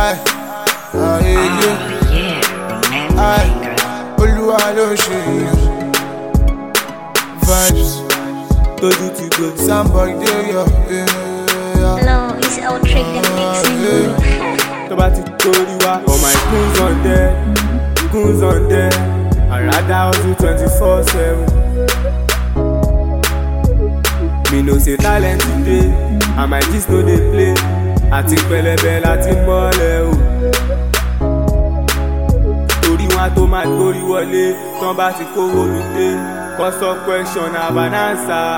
Olúwa ló ṣe vibes. Told you to go. Somebody there, yeah. Hello, it's Outrick the mixing. Tó bá ti torí wá. For my goons on there. I rather hustle 24/7. Me no say talent today, and my gist no dey play. Àti pẹlẹbẹ láti mọ́lẹ̀ o. Torí wọn tó máa torí wọlé, tán bá ti kówó mi dé. Cause of question have an answer.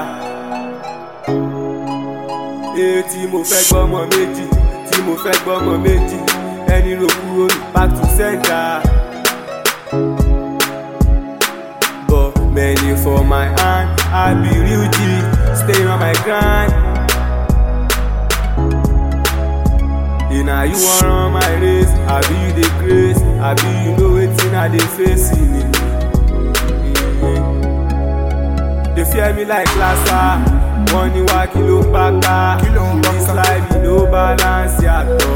Tí mo fẹ́ gbọ́mọ méjì, ẹni ro kúrò ní back to center. But many for my hand, I be real G, stay on my grind. Now you wan run my race, I be you dey grace, I be you know wetin I dey face in it. They fear me like Lassa, wọ́n ní wá kí ló ń bá ká, this life you no balance yàtọ̀.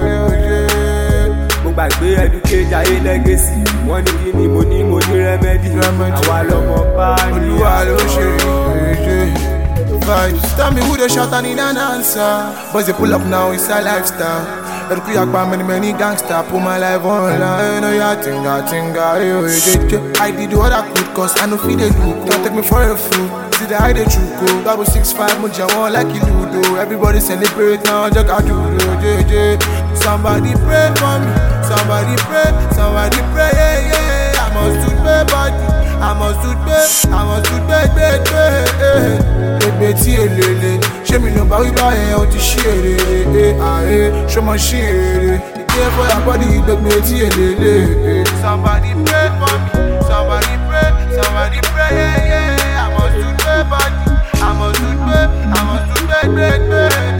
Mo gbàgbé educate ayé legacy, wọ́n ní kí ni mo ní remedy, àwa lọmọ bá ní Olúwa ló ṣe vibes. Tell me who they shout and need an answer. Boys they pull up now, it's a lifestyle. Every yakpa many gangster put my life online. Oh yeah, tinga, I did what I could cause I know feel they look. Don't take me for a fool. See the hide the true go. Double 6'5", much I want like you do. Everybody celebrate now, just I do. Somebody pray for me. Somebody pray, yeah. I must do my body. I must do tí èlélé ṣé mi ló bá wí báyẹn ó ti ṣí èrè ṣó mọ ṣí èrè ìdí ẹ̀fọ́ àbọ̀dì gbẹgbẹ tí èlélé. Somebody pray for me, somebody pray, yeah. I must do my body, I must do